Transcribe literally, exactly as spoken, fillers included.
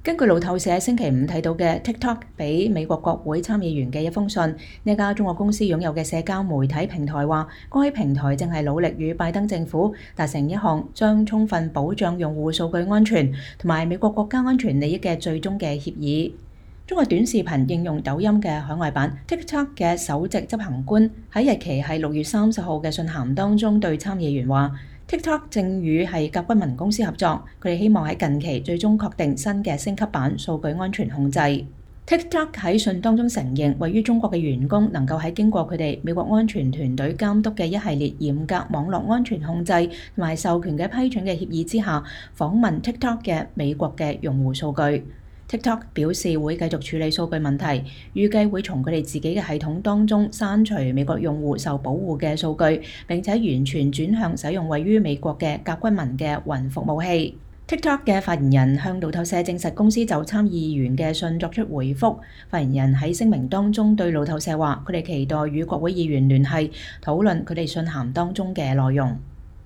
根據路透社星期五睇到嘅 TikTok 俾美國國會參議員嘅一封信，呢家中國公司擁有嘅社交媒體平台話，該平台正係努力與拜登政府達成一項將充分保障用戶數據安全同埋美國國家安全利益嘅最終嘅協議。中國短視頻應用抖音嘅海外版 TikTok 嘅首席執行官喺日期係六月三十號嘅信函當中對參議員話，TikTok 正與係甲骨文公司合作，佢哋希望喺近期最終確定新嘅升級版數據安全控制。TikTok 喺信當中承認，位於中國嘅員工能夠喺經過佢哋美國安全團隊監督嘅一系列嚴格網絡安全控制同埋授權嘅批准嘅協議之下，訪問 TikTok 嘅美國嘅用戶數據。TikTok 表示會繼續處理數據問題，預計會從佢哋自己嘅系統當中刪除美國用戶受保護嘅數據，並且完全轉向使用位於美國嘅甲骨文嘅雲服務器。TikTok 嘅發言人向路透社證實公司就參議員嘅信作出回覆。發言人喺聲明當中對路透社話，佢哋期待與國會議員聯繫，討論佢哋信函當中嘅內容。